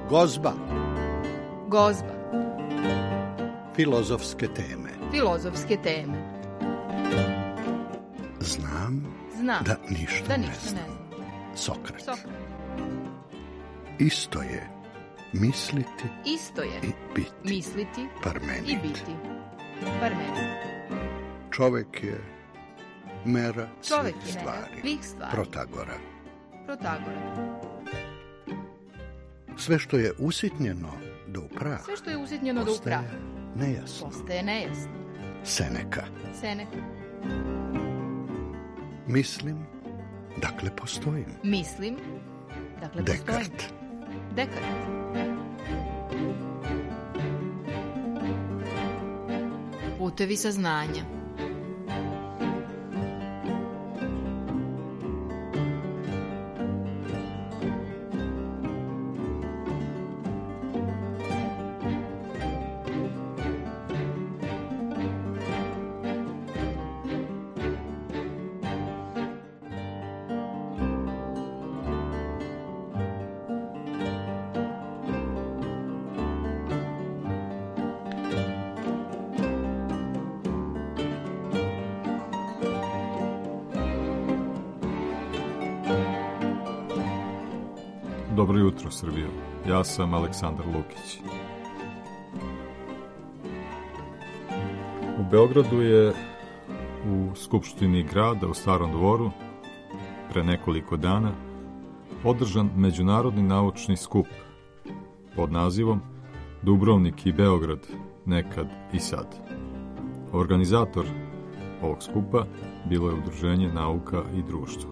Gozba. Gozba. Filozofske teme. Filozofske teme. Znam da ništa ne znam. Sokrat. Isto je misliti i biti. Misliti Parmenid. i biti. Parmenid. Čovek je mera Čovek svih je mera stvari. svih stvari. Protagora. Sve što je usitnjeno do prah. Sve što je usitnjeno do prah. Nejasno. Postaje nejasno. Seneka. Mislim, dakle postojim. Mislim, dakle postojim. Dekart. Putevi saznanja. Dobro jutro, Srbijo. Ja sam Aleksandar Lukić. U Beogradu je u Skupštini grada u Starom dvoru pre nekoliko dana održan međunarodni naučni skup pod nazivom Dubrovnik i Beograd, nekad i sad. Organizator ovog skupa bilo je Udruženje Nauka i društvo.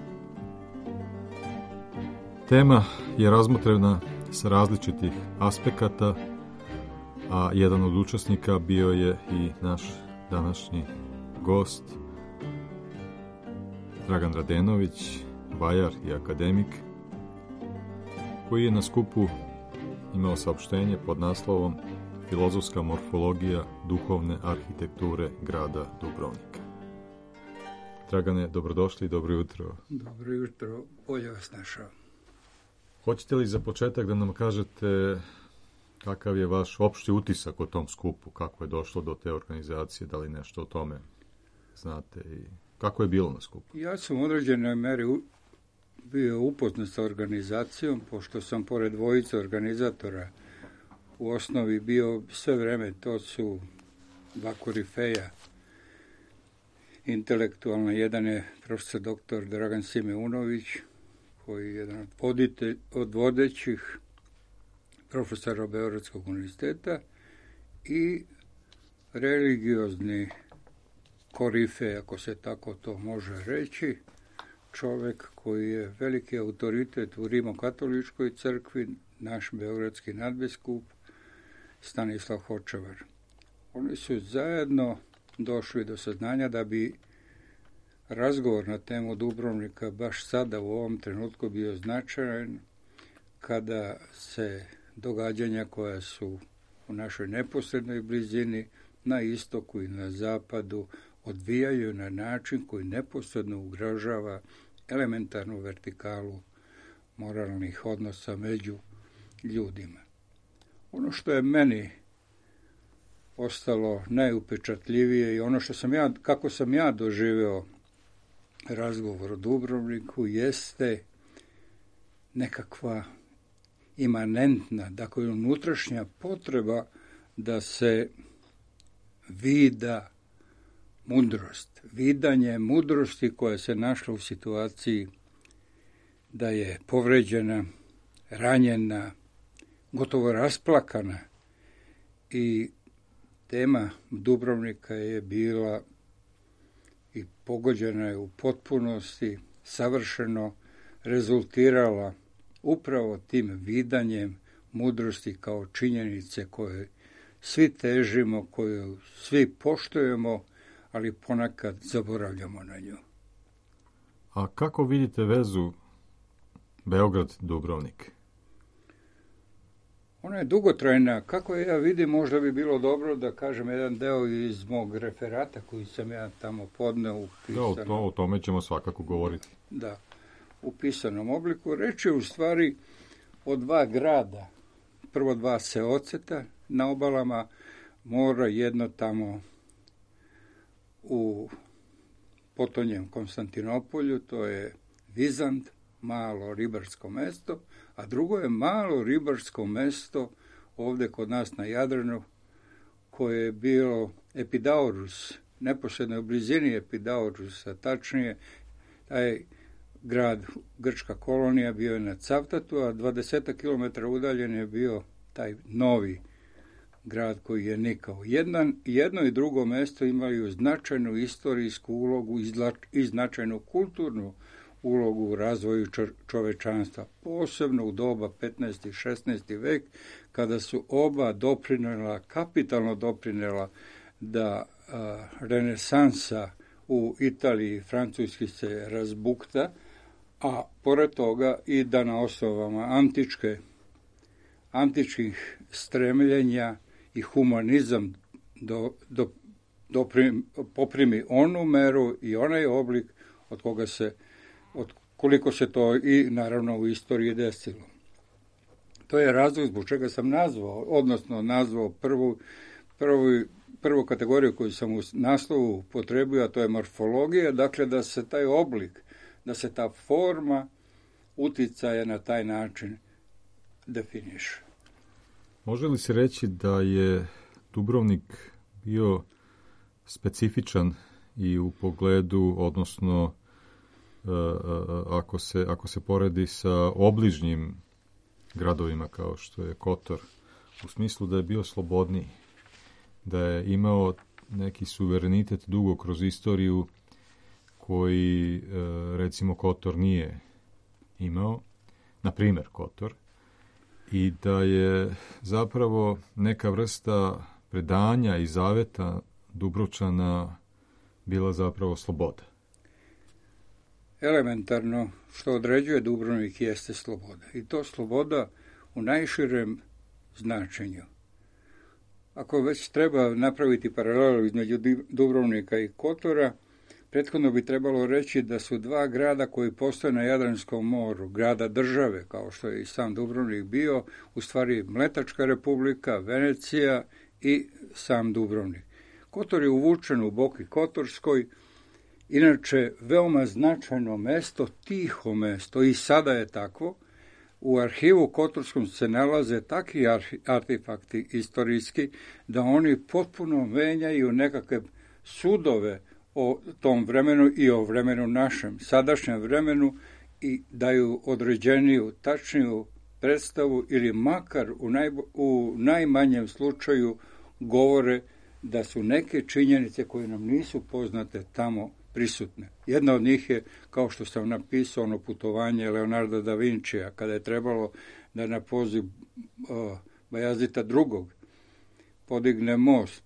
Tema je razmotrena sa različitih aspekata, a jedan od učesnika bio je i naš današnji gost, Dragan Radenović, vajar i akademik, koji je na skupu imao saopštenje pod naslovom Filozofska morfologija duhovne arhitekture grada Dubrovnika. Dragane, dobrodošli i dobro jutro. Dobro jutro, bolje vas našao. Hoćete li za početak da nam kažete kakav je vaš opšti utisak o tom skupu, kako je došlo do te organizacije, da li nešto o tome znate i kako je bilo na skupu? Ja sam u određenoj meri bio upoznat sa organizacijom, pošto sam pored dvojice organizatora u osnovi bio sve vreme, to su dva korifeja intelektualna. Jedan je profesor doktor Dragan Simeunović, koji je jedan od vodećih profesora Beogradskog univerziteta, i religiozni korife, ako se tako to može reći, čovjek koji je veliki autoritet u Rimokatoličkoj crkvi, naš beogradski nadbiskup Stanislav Hočevar. Oni su zajedno došli do saznanja da bi razgovor na temu Dubrovnika baš sada u ovom trenutku bio značajan, kada se događanja koja su u našoj neposrednoj blizini, na istoku i na zapadu, odvijaju na način koji neposredno ugrožava elementarnu vertikalu moralnih odnosa među ljudima. Ono što je meni ostalo najupečatljivije i ono što kako sam ja doživeo razgovor o Dubrovniku, jeste nekakva imanentna, dakle unutrašnja potreba da se vida mudrost, vidanje mudrosti koja se našla u situaciji da je povređena, ranjena, gotovo rasplakana, i tema Dubrovnika je bila i pogođena je u potpunosti, savršeno rezultirala upravo tim vidanjem mudrosti kao činjenice koje svi težimo, koju svi poštujemo, ali ponekad zaboravljamo na nju. A kako vidite vezu Beograd-Dubrovnik? Ona je dugotrajna. Kako ja vidim, možda bi bilo dobro da kažem jedan deo iz mog referata koji sam ja tamo podneo u pisanom. Da, o tome ćemo svakako govoriti. Da, u pisanom obliku. Reč je u stvari o dva grada prvo 2 seoceta na obalama mora, jedno tamo u potonjem Konstantinopolju, to je Vizant, malo ribarsko mesto, a drugo je malo ribarsko mesto ovdje kod nas na Jadranu, koje je bilo Epidaurus, neposredno u blizini Epidaurusa, tačnije taj grad, grčka kolonija, bio je na Cavtatu, a 20 km udaljen je bio taj novi grad koji je nikao. Jedno i drugo mesto imaju značajnu istorijsku ulogu i značajnu kulturnu ulogu u razvoju čovečanstva, posebno u doba 15. i 16. vek, kada su oba kapitalno doprinela da renesansa u Italiji i Francuski se razbukta, a pored toga i da na osnovama antičkih stremljenja i humanizam poprimi onu meru i onaj oblik od koliko se to i naravno u istoriji desilo. To je razlog zbog čega sam nazvao prvu kategoriju koju sam u naslovu upotrebio, a to je morfologija, dakle da se taj oblik, da se ta forma uticaja na taj način definiše. Može li se reći da je Dubrovnik bio specifičan i u pogledu, odnosno ako se poredi sa obližnjim gradovima kao što je Kotor, u smislu da je bio slobodniji, da je imao neki suverenitet dugo kroz istoriju koji recimo Kotor nije imao, na primjer Kotor, i da je zapravo neka vrsta predanja i zaveta Dubrovčana bila zapravo sloboda. Elementarno što određuje Dubrovnik jeste sloboda. I to sloboda u najširem značenju. Ako već treba napraviti paralelu između Dubrovnika i Kotora, prethodno bi trebalo reći da su 2 grada koji postoje na Jadranskom moru, grada države, kao što je i sam Dubrovnik bio, u stvari Mletačka republika, Venecija i sam Dubrovnik. Kotor je uvučen u Boki Kotorskoj, inače veoma značajno mesto, tiho mesto, i sada je takvo. U arhivu Kotorskom se nalaze takvi artefakti istorijski da oni potpuno menjaju nekakve sudove o tom vremenu i o vremenu našem, sadašnjem vremenu, i daju određeniju, tačniju predstavu ili makar u najmanjem slučaju govore da su neke činjenice koje nam nisu poznate tamo prisutne. Jedna od njih je, kao što sam napisao, ono putovanje Leonarda da Vincija, kada je trebalo da na poziv Bajazita II. Podigne most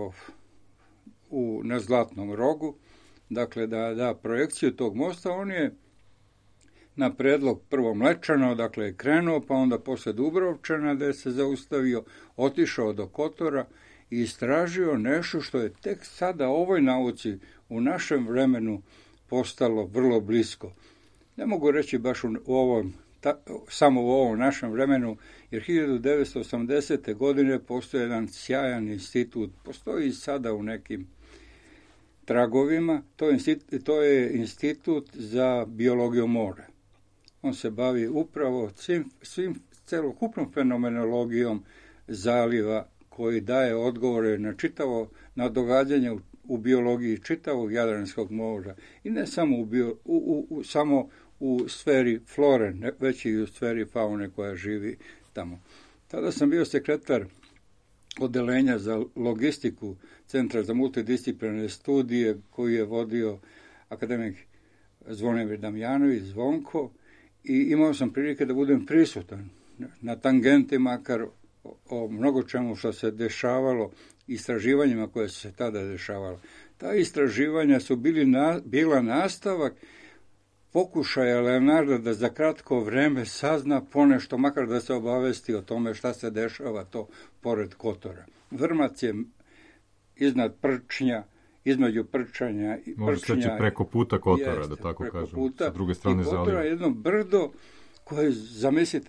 na Zlatnom rogu, dakle da da projekciju tog mosta. On je na predlog prvo Mlečana, dakle je krenuo, pa onda posle Dubrovčana da je se zaustavio, otišao do Kotora i istražio nešto što je tek sada ovoj nauci u našem vremenu postalo vrlo blisko. Ne mogu reći baš samo u ovom našem vremenu, jer 1980. godine postoji jedan sjajan institut, postoji i sada u nekim tragovima, to je institut za biologiju mora. On se bavi upravo celokupnom fenomenologijom zaliva, koji daje odgovore na događanje u biologiji čitavog Jadranskog mora. I ne samo u sferi flore, već i u sferi faune koja živi tamo. Tada sam bio sekretar odelenja za logistiku Centra za multidisciplinarne studije, koji je vodio akademik Zvonimir Damjanović, Zvonko, i imao sam prilike da budem prisutan na tangenti makar o mnogo čemu što se dešavalo, istraživanjima koje su se tada dešavala. Ta istraživanja su bila nastavak pokušaja Leonarda da za kratko vreme sazna ponešto, makar da se obavesti o tome šta se dešava to pored Kotora. Vrmac je iznad Prčnja, između Prčanja i Prčnja. Može steći preko puta Kotora, da tako kažem, sa druge strane zaliva. I Kotora je jedno brdo koje, zamislite,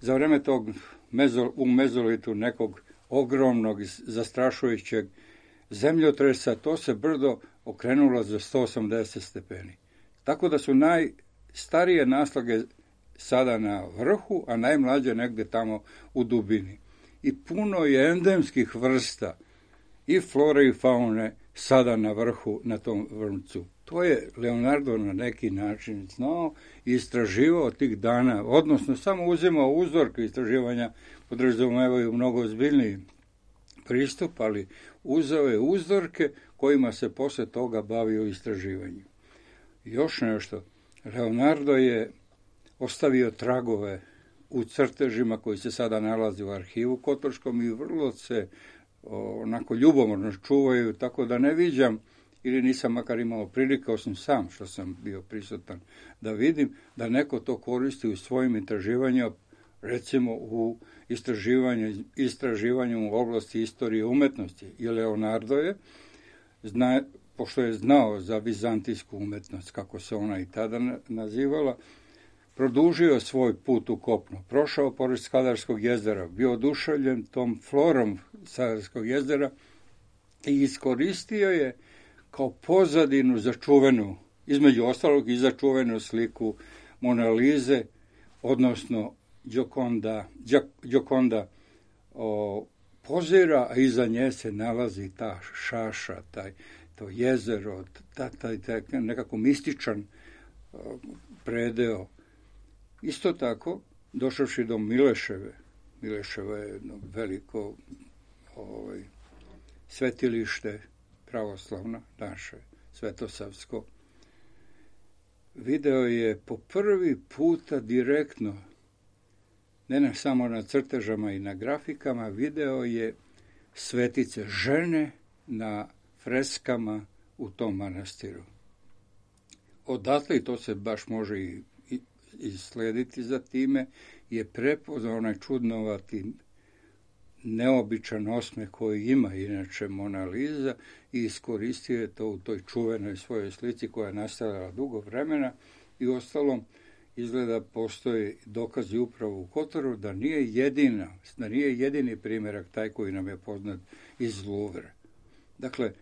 za vreme tog u mezolitu nekog ogromnog, zastrašujućeg zemljotresa, to se brdo okrenulo za 180 stepeni. Tako da su najstarije naslage sada na vrhu, a najmlađe negde tamo u dubini. I puno je endemskih vrsta i flore i faune sada na vrhu, na tom vrhuncu. To je Leonardo na neki način znao i istraživao tih dana, odnosno samo uzimao uzorke istraživanja, podrazumevaju mnogo ozbiljniji pristup, ali uzeo je uzorke kojima se posle toga bavio istraživanjem. Još nešto, Leonardo je ostavio tragove u crtežima koji se sada nalazi u arhivu Kotorskom i vrlo se onako ljubomorno čuvaju, tako da ne viđam ili nisam makar imao prilike, osim sam što sam bio prisutan, da vidim da neko to koristi u svojim istraživanjima, recimo u istraživanju u oblasti istorije umetnosti. I Leonardo je, pošto je znao za vizantijsku umetnost, kako se ona i tada nazivala, produžio svoj put u kopno, prošao pored Skadarskog jezera, bio oduševljen tom florom Skadarskog jezera i iskoristio je kao pozadinu za čuvenu, između ostalog i za čuvenu sliku Mona Lise, odnosno Gioconda pozira, a iza nje se nalazi ta šaša, to jezero, taj nekako mističan predeo. Isto tako, došavši do Mileševe je jedno veliko svetilište pravoslavno, naše, svetosavsko, video je po prvi puta direktno, ne samo na crtežama i na grafikama, video je svetice žene na freskama u tom manastiru. Odatle, i to se baš može i islediti za time, je prepoznao onaj čudnovati neobičan osmeh koji ima inače Mona Lisa i iskoristio je to u toj čuvenoj svojoj slici koja je nastavila dugo vremena i ostalom izgleda postoji dokazi upravo u Kotoru da nije jedini primjerak taj koji nam je poznat iz Louvre. Dakle,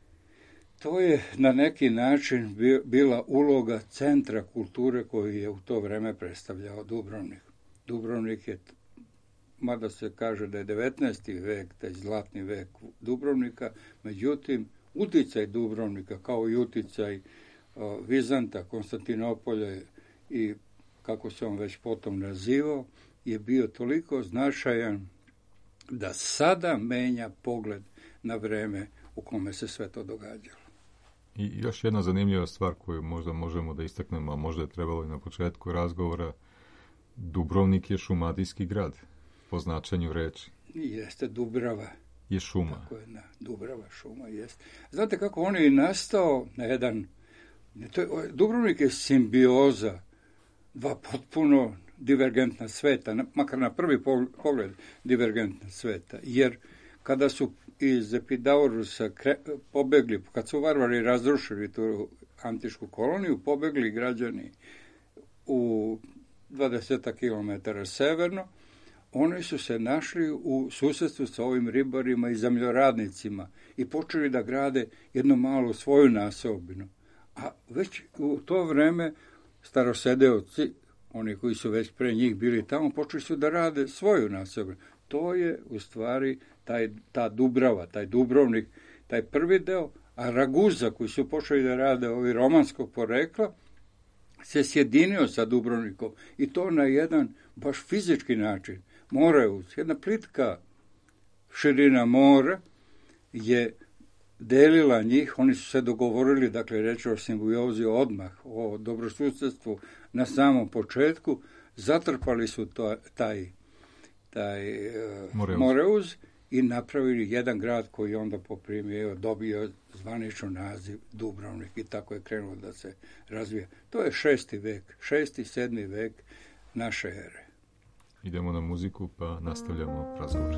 to je na neki način bila uloga centra kulture koju je u to vreme predstavljao Dubrovnik. Dubrovnik je, mada se kaže da je 19. vek, taj zlatni vek Dubrovnika, međutim, uticaj Dubrovnika, kao i uticaj Vizanta, Konstantinopolja i kako se on već potom nazivao, je bio toliko značajan da sada menja pogled na vreme u kome se sve to događalo. I još jedna zanimljiva stvar koju možda možemo da istaknemo, a možda je trebalo i na početku razgovora, Dubrovnik je šumadijski grad, po značenju reči. Jeste, Dubrava. Je šuma. Tako je, Dubrava, šuma, jeste. Znate kako on je nastao na jedan... Dubrovnik je simbioza dva potpuno divergentna sveta, makar na prvi pogled divergentna sveta, jer kada su iz Epidaurusa pobegli, kad su varvari razrušili tu antičku koloniju, pobegli građani u 20 km severno, oni su se našli u susjedstvu sa ovim ribarima i zemljoradnicima i počeli da grade jednu malu svoju naseobinu. A već u to vreme starosedeoci, oni koji su već pre njih bili tamo, počeli su da rade svoju naseobinu. To je u stvari ta Dubrava, taj Dubrovnik, taj prvi deo, a Raguza koji su počeli da rade ovi romanskog porekla, se sjedinio sa Dubrovnikom i to na jedan baš fizički način. Moreus, jedna plitka širina mora je delila njih, oni su se dogovorili, dakle reći o simbiozi odmah, o dobrosusjedstvu na samom početku, zatrpali su taj Moreus i napravili jedan grad koji onda dobio zvanično naziv Dubrovnik i tako je krenulo da se razvija. To je 6. vek, 6. 7. vek naše ere. Idemo na muziku pa nastavljamo razgovor.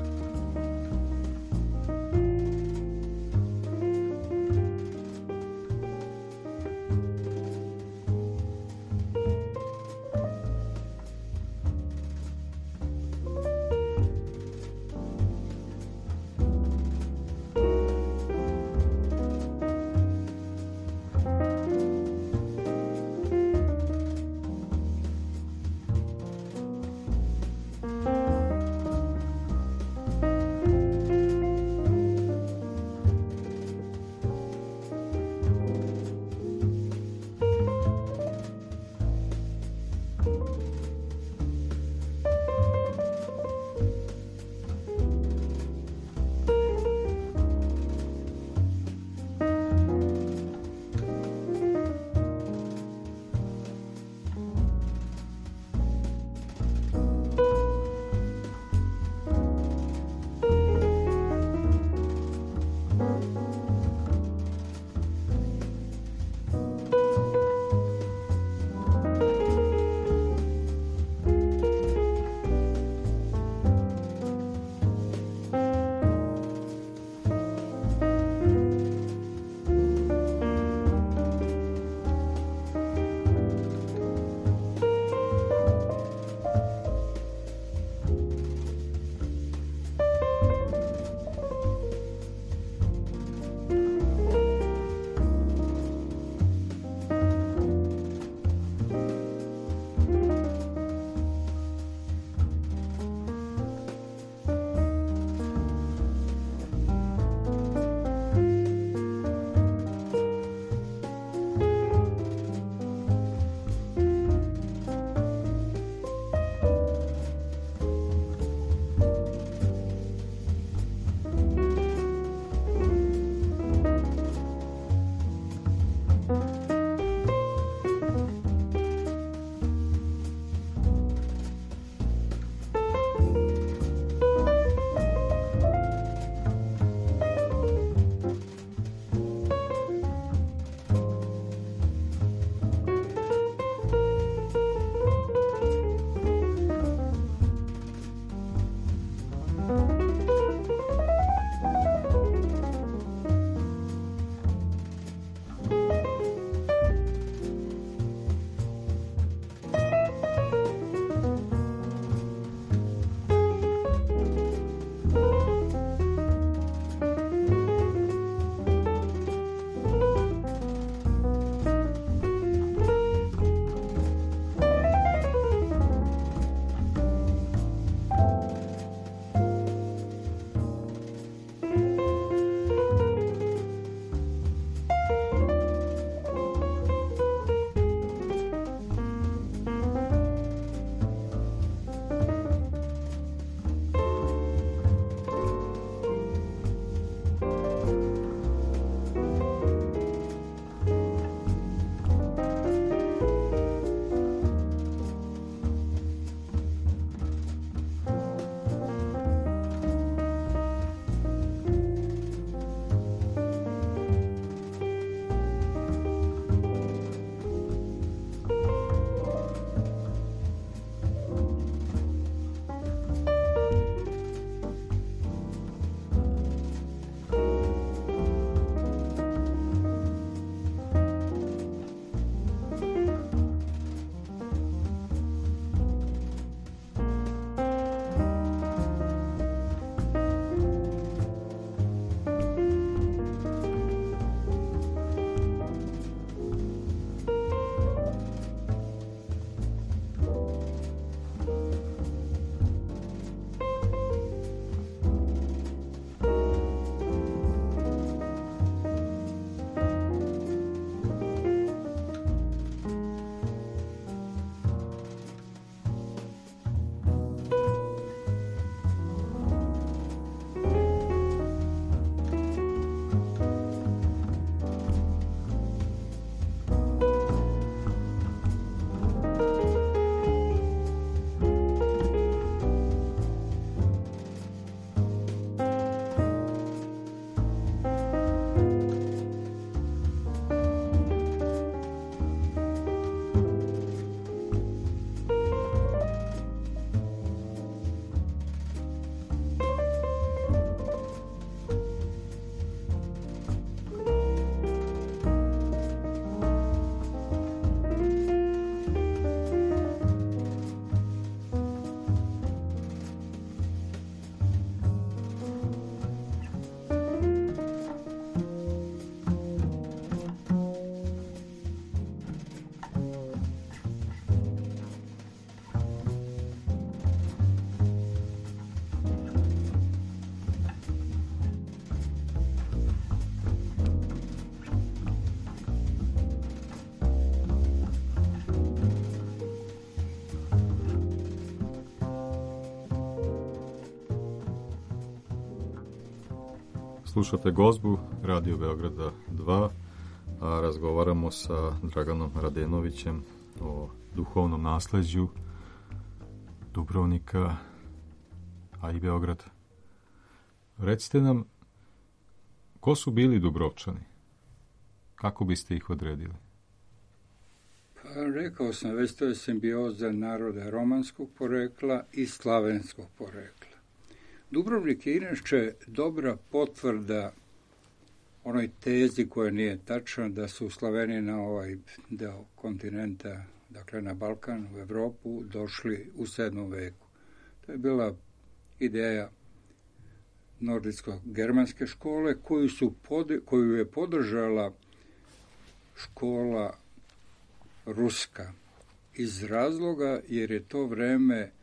Slušate Gozbu, Radio Beograda 2, a razgovaramo sa Draganom Radenovićem o duhovnom nasleđu Dubrovnika, a i Beograda. Recite nam, ko su bili Dubrovčani? Kako biste ih odredili? Pa, rekao sam, već to je simbioza naroda romanskog porekla i slavenskog porekla. Dubrovnik je inače dobra potvrda onoj tezi koja nije tačna da su Slaveni na ovaj deo kontinenta, dakle na Balkan, u Evropu, došli u 7. veku. To je bila ideja nordijsko-germanske škole koju je podržala škola ruska iz razloga jer je to vreme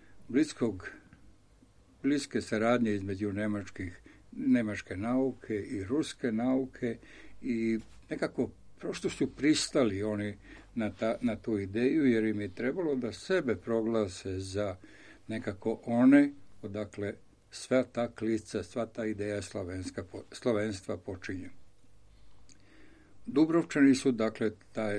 bliske saradnje između nemačke nauke i ruske nauke i nekako prosto su pristali oni na tu ideju jer im je trebalo da sebe proglase za nekako one, odakle sva ta klica, sva ta ideja slavenstva počinje. Dubrovčani su dakle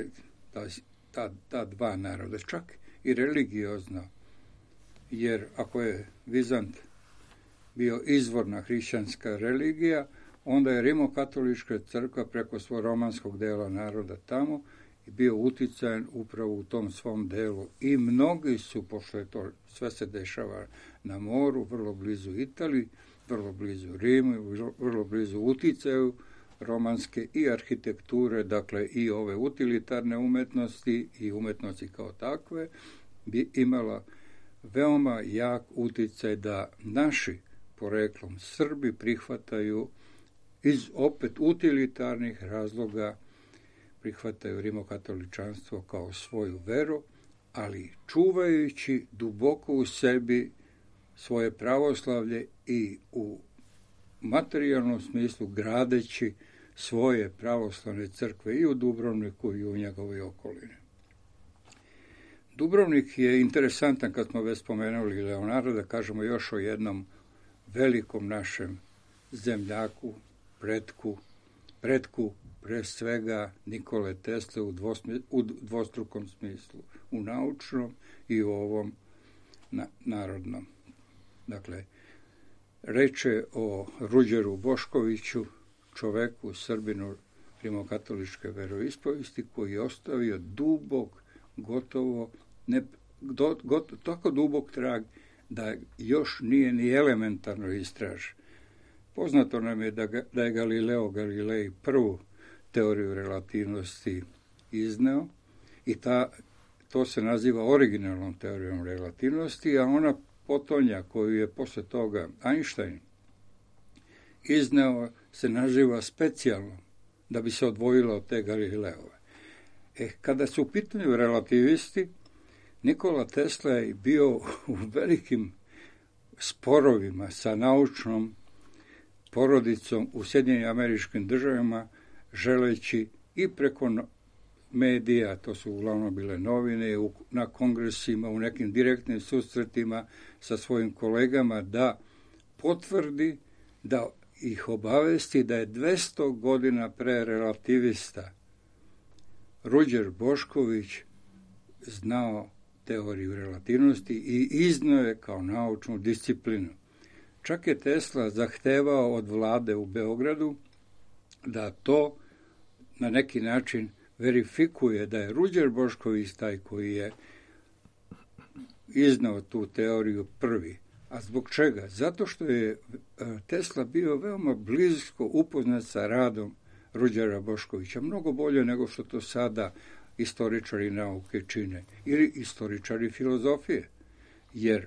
ta dva naroda, čak i religiozno, jer ako je Vizant bio izvorna hrišćanska religija, onda je Rimokatolička crkva preko svog romanskog dela naroda tamo i bio uticajan upravo u tom svom delu. I mnogi su, pošto je to sve se dešava na moru, vrlo blizu Italiji, vrlo blizu Rimu, vrlo blizu uticaju romanske i arhitekture, dakle i ove utilitarne umetnosti i umetnosti kao takve, bi imala veoma jak uticaj da naši poreklom Srbi prihvataju iz opet utilitarnih razloga prihvataju rimokatoličanstvo kao svoju veru, ali čuvajući duboko u sebi svoje pravoslavlje i u materijalnom smislu gradeći svoje pravoslavne crkve i u Dubrovniku i u njegovoj okolini. Dubrovnik je interesantan, kad smo već spomenuli Leonarda, da kažemo još o jednom velikom našem zemljaku, pretku pre svega Nikole Tesle u dvostrukom smislu, u naučnom i u ovom narodnom. Dakle, reč je o Ruđeru Boškoviću, čoveku, Srbinu rimokatoličke veroispovesti, koji je ostavio dubok, tako dubok trag da još nije ni elementarno istražen. Poznato nam je da je Galileo Galilei prvu teoriju relativnosti izneo i to se naziva originalnom teorijom relativnosti, a ona potonja koju je posle toga Einstein izneo se naziva specijalno, da bi se odvojila od te Galileove. Kada su u pitanju relativisti, Nikola Tesla je bio u velikim sporovima sa naučnom porodicom u Sjedinjenim Američkim Državama, želeći i preko medija, to su uglavnom bile novine, na kongresima, u nekim direktnim susretima sa svojim kolegama, da potvrdi, da ih obavesti da je 200 godina pre relativista Ruđer Bošković znao teoriju relativnosti i iznio je kao naučnu disciplinu. Čak je Tesla zahtevao od vlade u Beogradu da to na neki način verifikuje da je Ruđer Bošković taj koji je iznao tu teoriju prvi. A zbog čega? Zato što je Tesla bio veoma blisko upoznat sa radom Ruđera Boškovića, mnogo bolje nego što to sada istoričari nauke čine, ili istoričari filozofije. Jer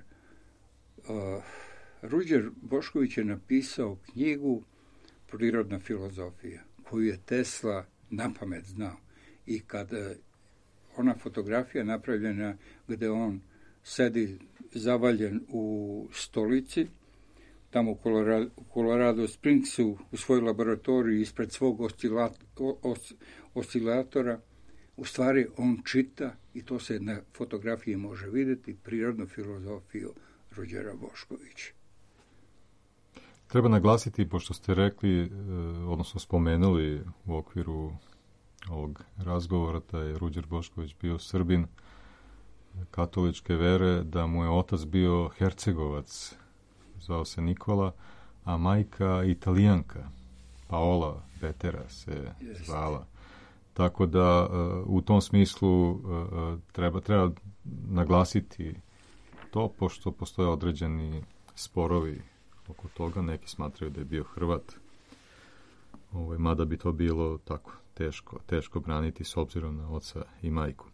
Ruđer Bošković je napisao knjigu Prirodna filozofija, koju je Tesla napamet znao. I kada ona fotografija napravljena gde on sedi zavaljen u stolici, tamo u Colorado Springsu, u svojoj laboratoriji ispred svog oscilatora, u stvari on čita, i to se na fotografiji može vidjeti, prirodnu filozofiju Ruđera Boškovića. Treba naglasiti, pošto ste rekli, odnosno spomenuli u okviru ovog razgovora da je Ruđer Bošković bio Srbin katoličke vere, da mu je otac bio Hercegovac, zvao se Nikola, a majka Italijanka, Paola Betera se zvala. Tako da u tom smislu treba naglasiti to, pošto postoje određeni sporovi oko toga. Neki smatraju da je bio Hrvat, mada bi to bilo tako teško braniti s obzirom na oca i majku.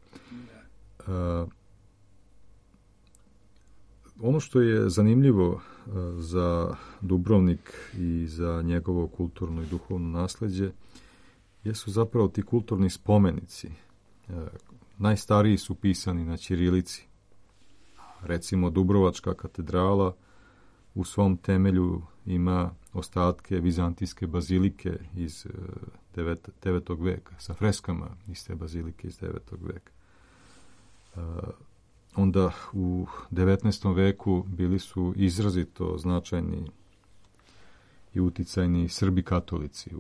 Ono što je zanimljivo za Dubrovnik i za njegovo kulturno i duhovno nasleđe jesu zapravo ti kulturni spomenici. Najstariji su pisani na ćirilici. Recimo, Dubrovačka katedrala u svom temelju ima ostatke vizantijske bazilike iz 9. veka, sa freskama iz te bazilike iz 9. veka. Onda u 19. veku bili su izrazito značajni i uticajni Srbi katolici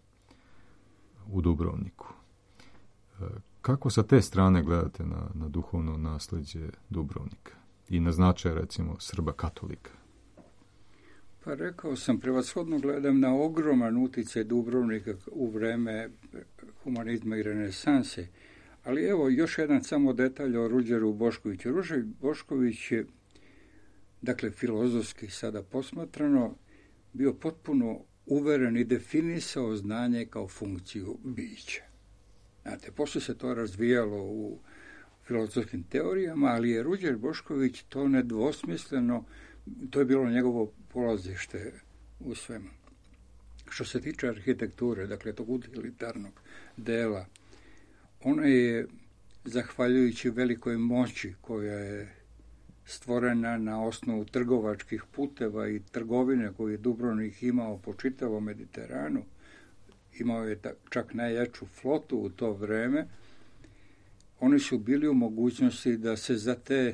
u Dubrovniku. Kako sa te strane gledate na duhovno nasleđe Dubrovnika i na značaj, recimo, Srba katolika? Pa rekao sam, prevashodno gledam na ogroman uticaj Dubrovnika u vreme humanizma i renesanse. Ali evo, još jedan samo detalj o Ruđeru Boškoviću. Ruđer Bošković je, dakle, filozofski sada posmatrano, bio potpuno uveren i definisao znanje kao funkciju bića. Znate, poslije se to razvijalo u filozofskim teorijama, ali je Ruđer Bošković to nedvosmisleno, to je bilo njegovo polazište u svemu. Što se tiče arhitekture, dakle, tog utilitarnog dela, ona je, zahvaljujući velikoj moći koja je stvorena na osnovu trgovačkih puteva i trgovine koju je Dubrovnik imao po čitavom Mediteranu, imao je čak najjaču flotu u to vreme, oni su bili u mogućnosti da se za te,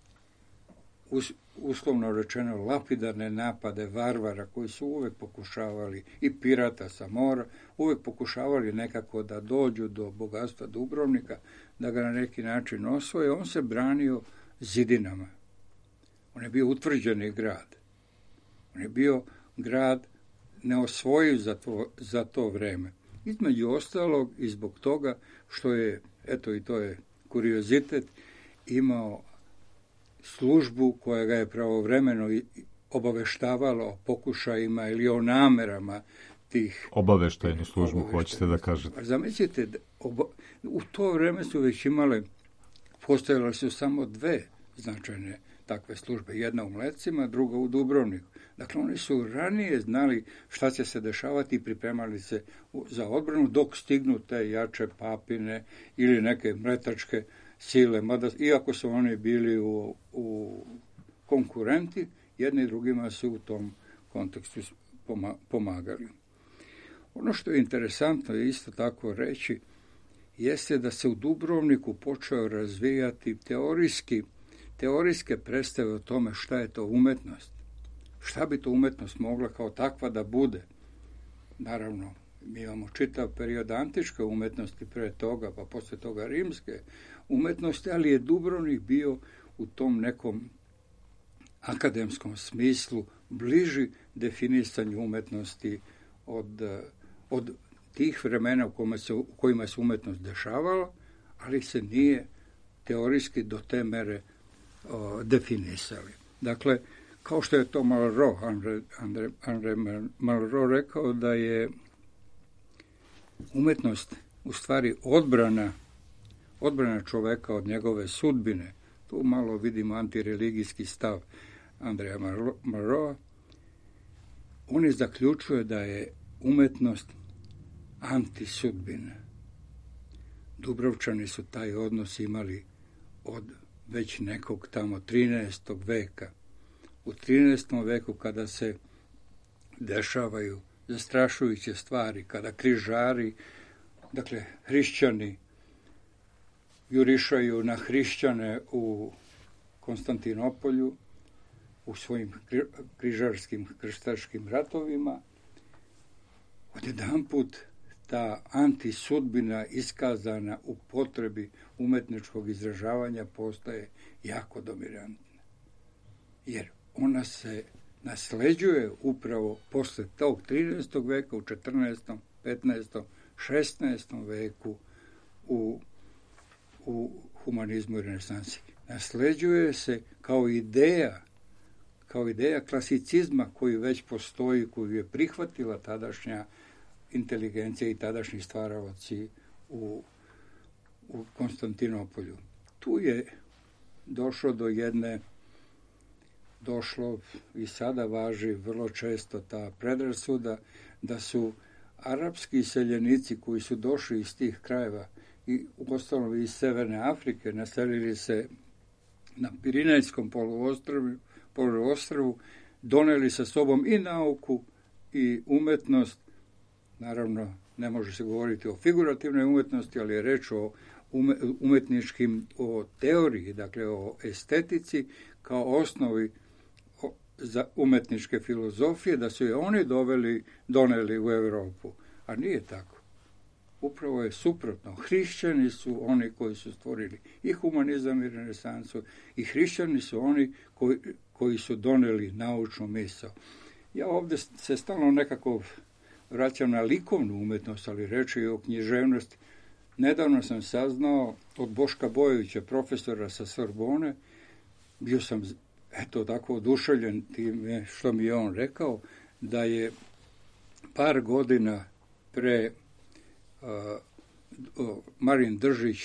uslovno rečeno, lapidarne napade varvara koji su uvek pokušavali, i pirata sa mora, uvek pokušavali nekako da dođu do bogatstva Dubrovnika, da ga na neki način osvoje. On se branio zidinama. On je bio utvrđeni grad. On je bio grad neosvojiv za to vreme. Između ostalog i zbog toga što je, eto i to je kuriozitet, imao službu koja ga je pravovremeno obaveštavala o pokušajima ili o namerama tih... Obaveštajnu službu, hoćete da kažete. Zamislite, u to vreme su već postojale su samo dve značajne takve službe. Jedna u Mlecima, druga u Dubrovniku. Dakle, oni su ranije znali šta će se dešavati i pripremali se za odbranu dok stignu te jače papine ili neke mletačke sile, mada iako su oni bili u konkurenti, jedni i drugima su u tom kontekstu pomagali. Ono što je interesantno je isto tako reći, jeste da se u Dubrovniku počeo razvijati teorijske predstave o tome šta je to umetnost. Šta bi to umetnost mogla kao takva da bude? Naravno, mi imamo čitav period antičke umetnosti pre toga, pa posle toga rimske umetnosti, ali je Dubrovnik bio u tom nekom akademskom smislu bliži definisanju umetnosti od tih vremena u kojima se umetnost dešavala, ali se nije teorijski do te mere definisali. Dakle, kao što je to André Malraux rekao, da je umetnost u stvari odbrana čoveka od njegove sudbine. Tu malo vidimo antireligijski stav Andreja Malrauxa. On je zaključuje da je umetnost antisudbina. Dubrovčani su taj odnos imali od već nekog tamo 13. veka. U 13. veku kada se dešavaju zastrašujuće stvari, kada križari, dakle hrišćani, jurišaju na hrišćane u Konstantinopolju, u svojim križarskim krstaškim ratovima, odjedanput ta antisudbina iskazana u potrebi umetničkog izražavanja postaje jako dominantna. Jer ona se nasleđuje upravo posle tog 13. veka u 14., 15., 16. veku u humanizmu i renesansi. Nasleđuje se kao ideja klasicizma koji već postoji, koju je prihvatila tadašnja inteligencija i tadašnji stvaravaci u Konstantinopolju. Tu je došlo i sada važi vrlo često ta predrasuda da su arapski seljenici koji su došli iz tih krajeva i uostalom iz Severne Afrike naselili se na Pirinejskom poluostrvu, doneli sa sobom i nauku i umetnost. Naravno, ne može se govoriti o figurativnoj umetnosti, ali je reč o o teoriji, dakle o estetici kao osnovi za umetničke filozofije, da su je oni doneli u Europu. A nije tako. Upravo je suprotno. Hrišćani su oni koji su stvorili i humanizam i renesansu, i hrišćani su oni koji su doneli naučnu misao. Ja ovdje se stalno nekako vraćam na likovnu umetnost, ali reći o književnosti. Nedavno sam saznao od Boška Bojovića, profesora sa Sorbone, bio sam tako oduševljen time što mi je on rekao, da je par godina pre Marin Držić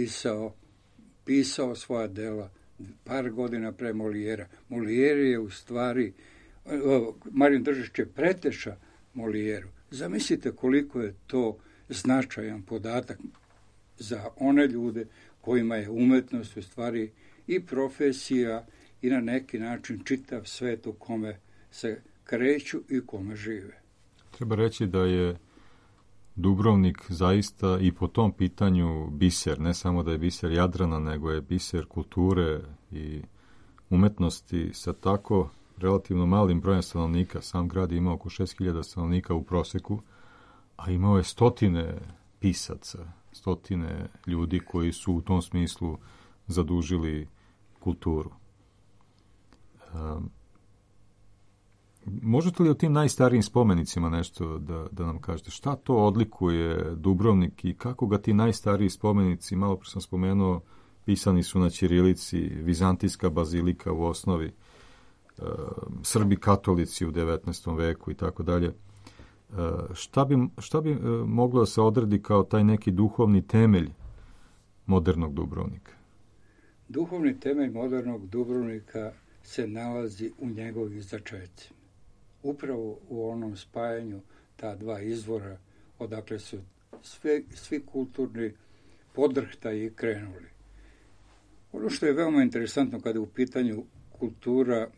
pisao svoja dela, par godina pre Molijera. Molijer je u stvari, Marin Držić je preteša Molijeru. Zamislite koliko je to značajan podatak za one ljude kojima je umetnost u stvari i profesija i na neki način čitav svet u kome se kreću i u kome žive. Treba reći da je Dubrovnik zaista i po tom pitanju biser, ne samo da je biser Jadrana, nego je biser kulture i umetnosti sa tako relativno malim brojem stanovnika. Sam grad je imao oko 6.000 stanovnika u proseku, a imao je stotine pisaca, stotine ljudi koji su u tom smislu zadužili kulturu. Možete li o tim najstarijim spomenicima nešto da nam kažete? Šta to odlikuje Dubrovnik i kako ga ti najstariji spomenici, malo pre sam spomenuo, pisani su na ćirilici, vizantijska bazilika u osnovi, Srbi katolici u 19. veku i tako dalje. Šta bi moglo da se odredi kao taj neki duhovni temelj modernog Dubrovnika? Duhovni temelj modernog Dubrovnika se nalazi u njegovih začecima. Upravo u onom spajanju ta dva izvora, odakle su svi kulturni podrhtaji krenuli. Ono što je veoma interesantno kada je u pitanju kultura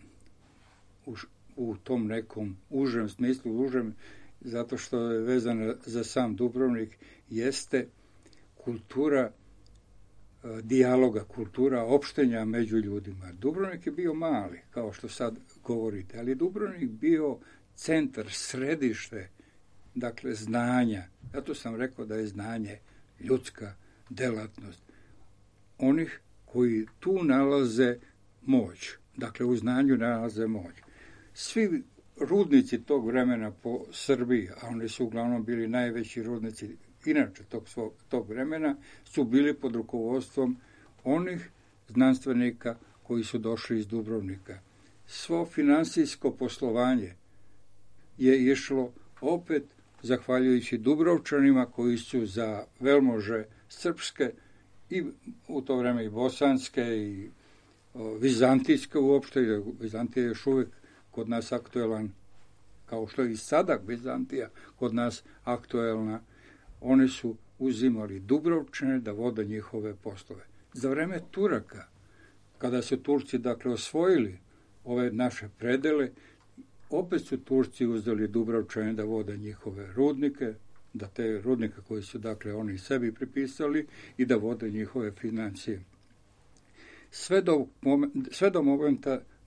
u tom nekom užem smislu, zato što je vezana za sam Dubrovnik, jeste kultura dijaloga, kultura opštenja među ljudima. Dubrovnik je bio mali, kao što sad govorite, ali je Dubrovnik bio centar, središte, dakle, znanja. Zato sam rekao da je znanje ljudska delatnost. Onih koji tu nalaze moć, dakle, u znanju nalaze moć. Svi rudnici tog vremena po Srbiji, a oni su uglavnom bili najveći rudnici inače tog vremena, su bili pod rukovodstvom onih znanstvenika koji su došli iz Dubrovnika. Svo finansijsko poslovanje je išlo opet zahvaljujući Dubrovčanima koji su za velmože srpske i u to vreme i bosanske i vizantijske uopšte, Vizantija je još uvijek kod nas aktuelan, kao što je i sada Vizantija kod nas aktuelna. Oni su uzimali Dubrovčane da vode njihove poslove. Za vreme Turaka, kada su Turci, dakle, osvojili ove naše predele, opet su Turci uzeli Dubrovčane da vode njihove rudnike, da te rudnike koji su, dakle, oni sebi pripisali i da vode njihove financije. Sve do momenta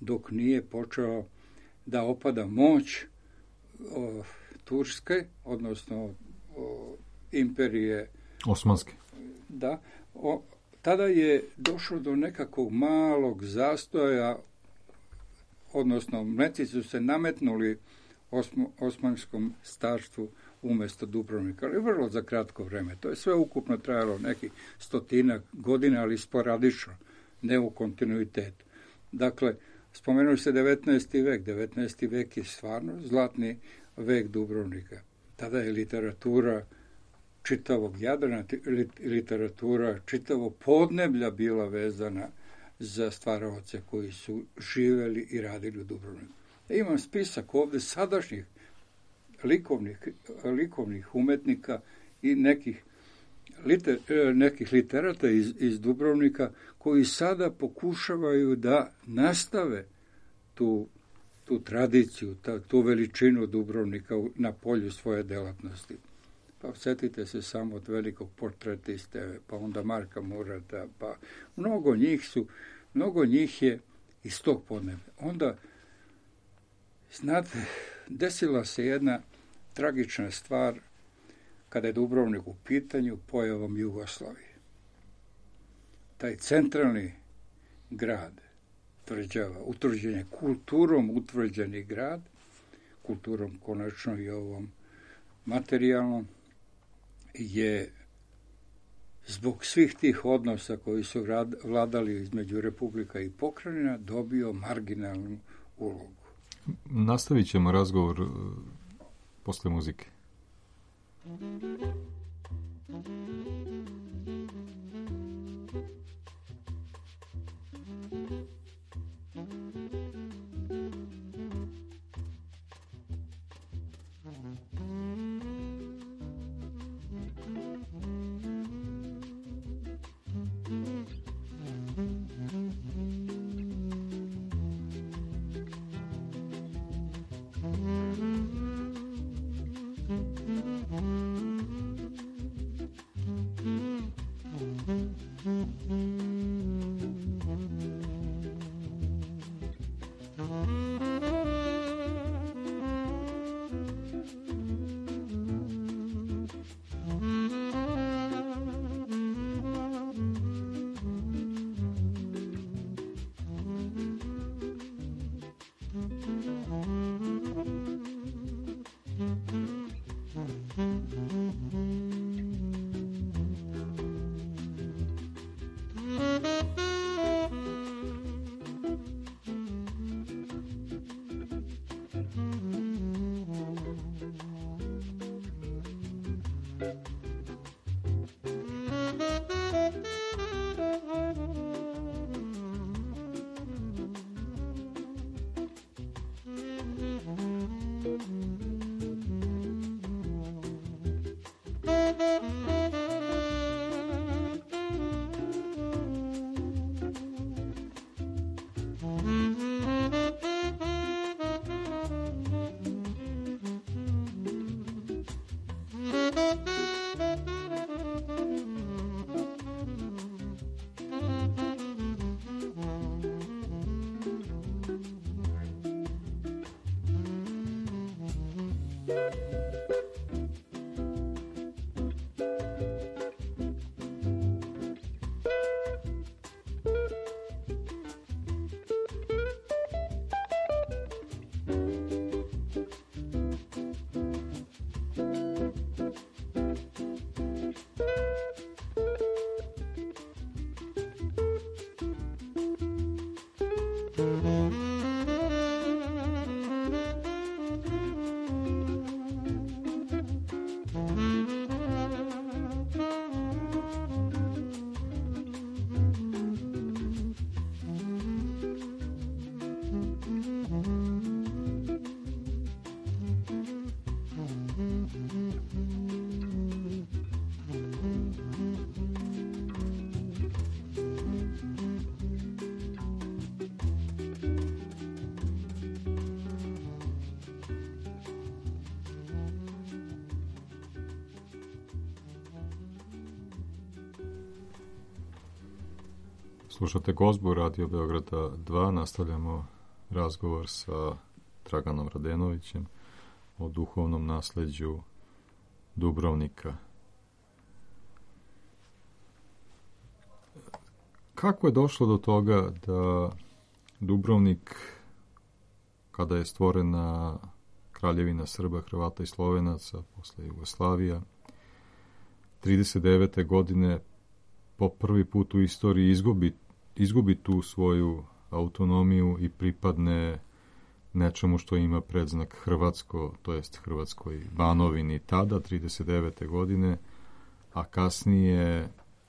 dok nije počeo da opada moć Turske, odnosno imperije Osmanske. Da, tada je došlo do nekakvog malog zastoja, odnosno Mleci su se nametnuli Osmanskom starstvu umjesto Dubrovnika, ali vrlo za kratko vreme. To je sve ukupno trajalo nekih 100 godina, ali sporadično, ne u kontinuitetu. Dakle, spomenuli se 19. vek. 19. vek je stvarno zlatni vek Dubrovnika. Tada je literatura čitavog Jadrana, literatura čitavog podneblja bila vezana za stvaraoce koji su živeli i radili u Dubrovniku. Imam spisak ovdje sadašnjih likovnih umetnika i nekih literata iz Dubrovnika koji sada pokušavaju da nastave tu tradiciju, tu veličinu Dubrovnika na polju svoje delatnosti. Pa sjetite se samo od velikog portretiste, pa onda Marka Murata, pa mnogo njih je iz tog podneblja. Onda, znate, desila se jedna tragična stvar kada je Dubrovnik u pitanju pojavom Jugoslavije. Taj centralni grad, utvrđen je kulturom utvrđeni grad, kulturom konačno i ovom materijalnom, je zbog svih tih odnosa koji su vladali između republika i pokrajina dobio marginalnu ulogu. Nastavit ćemo razgovor posle muzike. Slušate Gozbu, Radio Beograda 2, nastavljamo razgovor sa Draganom Radenovićem o duhovnom nasleđu Dubrovnika. Kako je došlo do toga da Dubrovnik, kada je stvorena Kraljevina Srba, Hrvata i Slovenaca, posle Jugoslavija, 39. godine po prvi put u istoriji izgubi tu svoju autonomiju i pripadne nečemu što ima predznak hrvatsko, to jest Hrvatskoj Banovini tada, 39. godine, a kasnije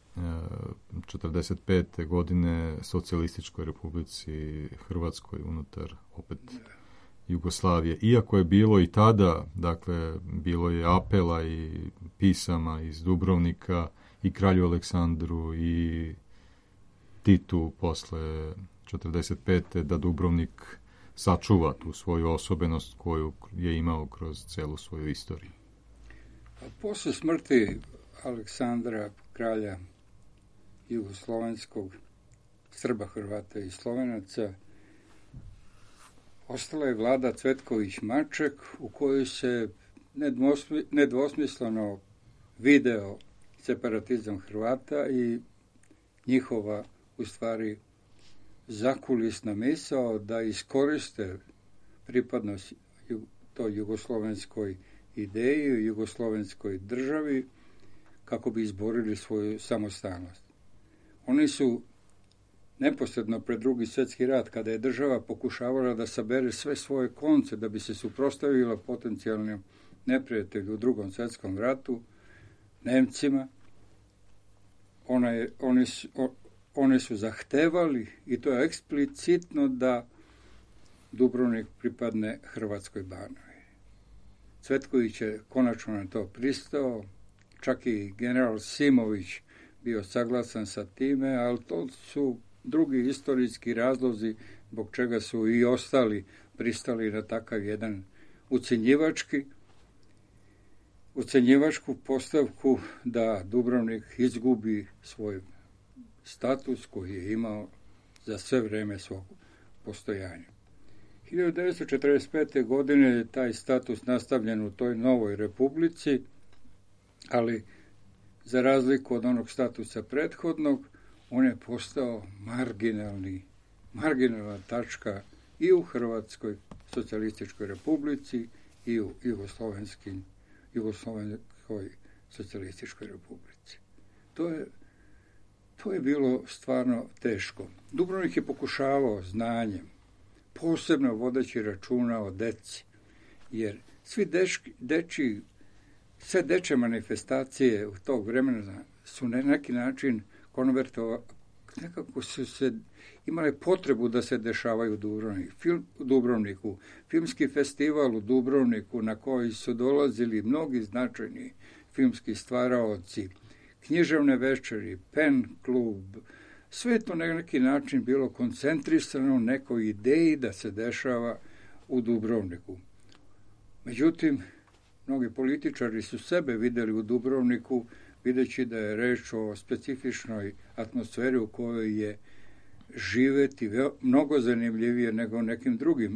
45. godine Socijalističkoj Republici Hrvatskoj unutar opet Jugoslavije. Iako je bilo i tada, dakle, bilo je apela i pisama iz Dubrovnika i kralju Aleksandru i Titu posle 45. da Dubrovnik sačuva tu svoju osobenost koju je imao kroz celu svoju istoriju. Posle smrti Aleksandra, kralja jugoslovenskog, Srba, Hrvata i Slovenaca, ostala je vlada Cvetković-Maček u kojoj se nedvosmisleno video separatizam Hrvata i njihova, u stvari, zakulisna misao da iskoriste pripadnost toj jugoslovenskoj ideji, jugoslovenskoj državi, kako bi izborili svoju samostalnost. Oni su neposredno pred Drugi svjetski rat, kada je država pokušavala da sabere sve svoje konce da bi se suprotstavila potencijalnim neprijatelju u Drugom svjetskom ratu, Nemcima, oni su zahtevali, i to je eksplicitno, da Dubrovnik pripadne Hrvatskoj Banovini. Cvetković je konačno na to pristao, čak i general Simović bio saglasan sa time, ali to su drugi istorijski razlozi zbog čega su i ostali pristali na takav jedan ucenjivačku postavku da Dubrovnik izgubi svoj status koji je imao za sve vreme svog postojanja. 1945. godine je taj status nastavljen u toj novoj republici, ali za razliku od onog statusa prethodnog, on je postao marginalna tačka i u Hrvatskoj socijalističkoj republici i u Jugoslovenskoj socijalističkoj republici. To je bilo stvarno teško. Dubrovnik je pokušavao znanjem, posebno vodeći računa o deci, jer sve dečje manifestacije u tog vremena su na neki način nekako su se imale potrebu da se dešavaju u Dubrovniku. Filmski festival u Dubrovniku na koji su dolazili mnogi značajni filmski stvaraoci, književne večeri, pen klub, sve to na neki način bilo koncentrisano nekoj ideji da se dešava u Dubrovniku. Međutim, mnogi političari su sebe vidjeli u Dubrovniku, videći da je reč o specifičnoj atmosferi u kojoj je živeti mnogo zanimljivije nego nekim drugim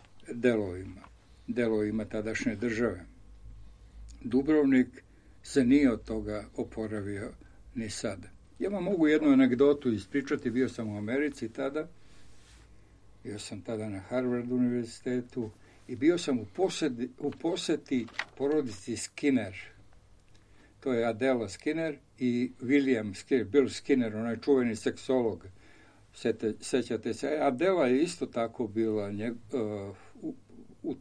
delovima tadašnje države. Dubrovnik se nije od toga oporavio ni sada. Ja vam mogu jednu anegdotu ispričati. Bio sam u Americi tada, bio sam tada na Harvard univerzitetu i bio sam u poseti porodici Skinner. To je Adela Skinner i William Skinner, Bill Skinner, onaj čuveni seksolog. Sećate se, Adela je isto tako bila u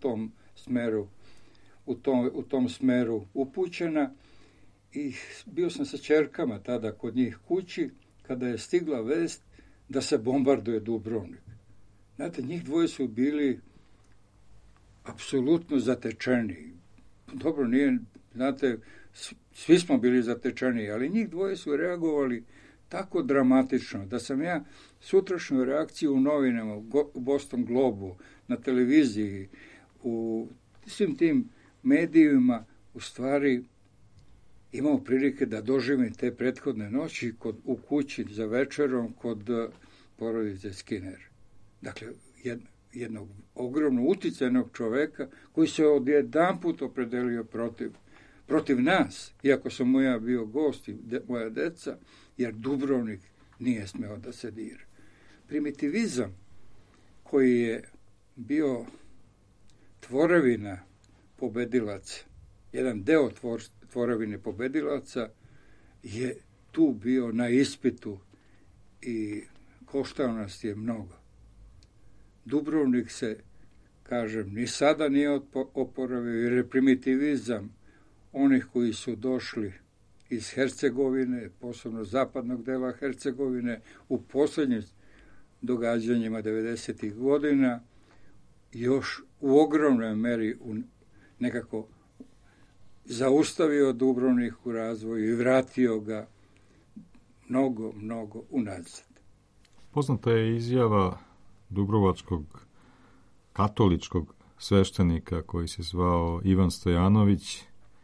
tom smeru upućena i bio sam sa ćerkama tada kod njih kući kada je stigla vest da se bombarduje Dubrovnik. Znate, njih dvoje su bili apsolutno zatečeni. Dobro, nije, znate, svi smo bili zatečeni, ali njih dvoje su reagovali tako dramatično da sam ja sutrašnju reakciju u novinama, u Boston Globu, na televiziji, u svim tim medijima u stvari imao prilike da doživim te prethodne noći u kući za večerom kod porodice Skinner. Dakle, jednog ogromno uticajnog čoveka koji se odjedanput opredelio protiv nas, iako sam ja bio gost i moja deca, jer Dubrovnik nije smeo da se dira. Primitivizam koji je bio tvorevina pobedilaca, jedan deo tvorevine pobedilaca je tu bio na ispitu i koštao nas je mnogo. Dubrovnik se, kažem, ni sada nije oporavio, jer je primitivizam onih koji su došli iz Hercegovine, posebno zapadnog dela Hercegovine, u posljednjim događanjima 90. godina, još u ogromnoj meri nekako zaustavio Dubrovnik u razvoju i vratio ga mnogo unazad. Poznata je izjava dubrovačkog katoličkog sveštenika koji se zvao Ivan Stojanović,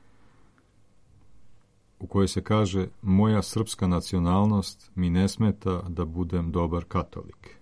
u kojoj se kaže: moja srpska nacionalnost mi ne smeta da budem dobar katolik.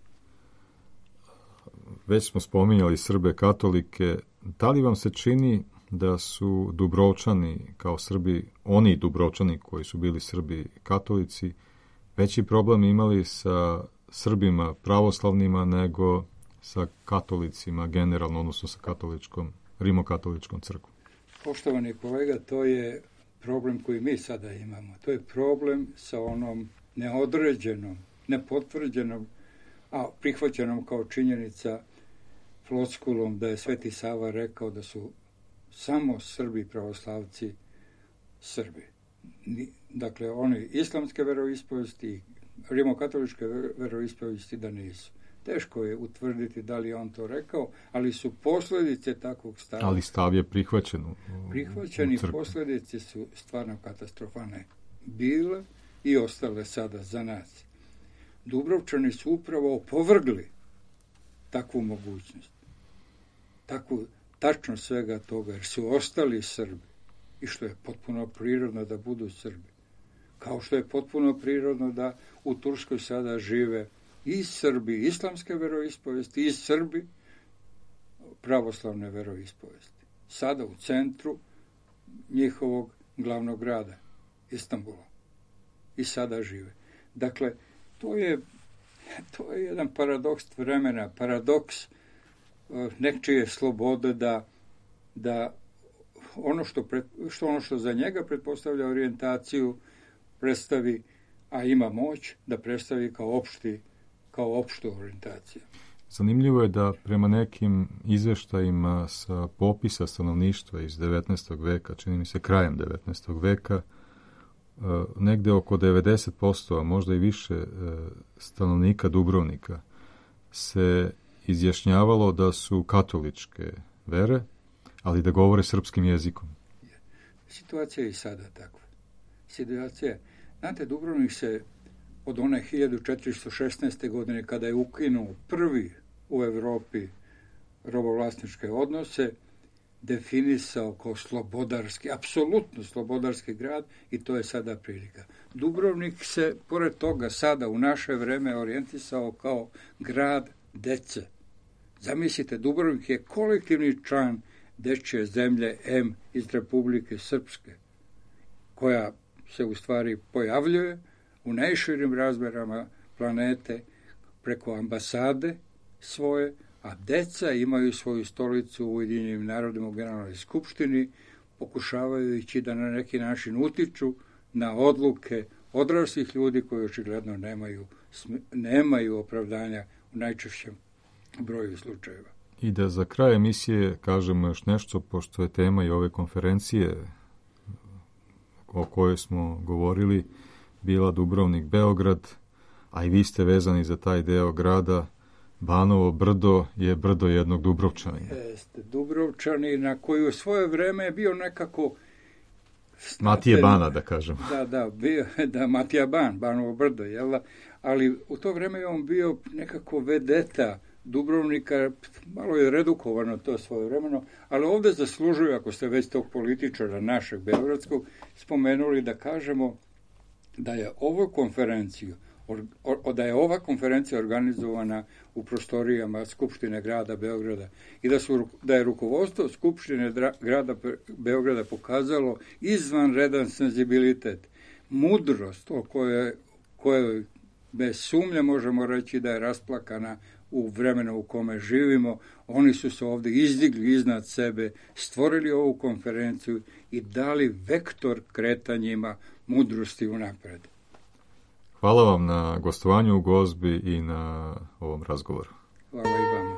Već smo spominjali Srbe katolike. Da li vam se čini da su Dubrovčani kao Srbi, oni Dubrovčani koji su bili Srbi katolici, veći problem imali sa Srbima pravoslavnima nego sa katolicima generalno, odnosno sa rimokatoličkom crkvom? Poštovani kolega, to je problem koji mi sada imamo. To je problem sa onom neodređenom, nepotvrđenom, a prihvaćenom kao činjenica floskulom da je Sveti Sava rekao da su samo Srbi pravoslavci Srbi. Dakle, oni islamske veroispovesti i rimokatoličke veroispovesti da nisu. Teško je utvrditi da li je on to rekao, ali su posljedice takvog stava. Ali stav je prihvaćen Prihvaćeni posljedice su stvarno katastrofalne bile i ostale sada za nas. Dubrovčani su upravo opovrgli takvu mogućnost. Takvu tačno svega toga, jer su ostali Srbi. I što je potpuno prirodno da budu Srbi. Kao što je potpuno prirodno da u Turskoj sada žive i Srbi islamske veroispovesti i Srbi pravoslavne veroispovesti. Sada u centru njihovog glavnog grada, Istanbula. I sada žive. Dakle, to je jedan paradoks vremena, paradoks nečije slobode da ono što za njega pretpostavlja orijentaciju predstavi, a ima moć da predstavi kao opštu orijentaciju. Zanimljivo je da prema nekim izveštajima sa popisa stanovništva iz 19. veka, čini mi se krajem 19. veka, negde oko 90%, a možda i više stanovnika Dubrovnika se izjašnjavalo da su katoličke vere, ali da govore srpskim jezikom. Situacija je i sada takva. Znate, Dubrovnik se od one 1416. godine, kada je ukinuo prvi u Evropi robovlasničke odnose, definisao kao slobodarski, apsolutno slobodarski grad, i to je sada prilika. Dubrovnik se, pored toga, sada u naše vreme orijentisao kao grad dece. Zamislite, Dubrovnik je kolektivni član dečje zemlje M iz Republike Srpske, koja se u stvari pojavljuje u najširim razmerama planete preko ambasade svoje, a deca imaju svoju stolicu u Ujedinjenim narodima u Generalnoj skupštini, pokušavajući da na neki način utiču na odluke odraslih ljudi koji očigledno nemaju opravdanja u najčešćem broju slučajeva. I da za kraj emisije kažemo još nešto, pošto je tema i ove konferencije o kojoj smo govorili bila Dubrovnik-Beograd, a i vi ste vezani za taj deo grada. Banovo brdo je brdo jednog Dubrovčanina. Jeste, Dubrovčanina koji u svoje vreme je bio nekako... Matije Bana, da kažem. Matija Ban, Banovo brdo, jel da? Ali u to vreme je on bio nekako vedeta Dubrovnika, malo je redukovano to svojevremeno, ali ovdje zaslužuju, ako ste već tog političara našeg beogradskog spomenuli, da kažemo da je ovu konferenciju da je ova konferencija organizovana u prostorijama Skupštine grada Beograda i da je rukovodstvo Skupštine grada Beograda pokazalo izvanredan senzibilitet, mudrost o kojoj bez sumnje možemo reći da je rasplakana u vremenu u kome živimo. Oni su se ovdje izdigli iznad sebe, stvorili ovu konferenciju i dali vektor kretanjima mudrosti unapred. Hvala vam na gostovanju u Gozbi i na ovom razgovoru. Hvala i vama.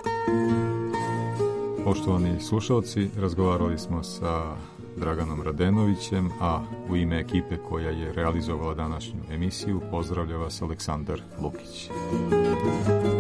Poštovani slušalci, razgovarali smo sa Draganom Radenovićem, a u ime ekipe koja je realizovala današnju emisiju pozdravlja vas Aleksandar Lukić.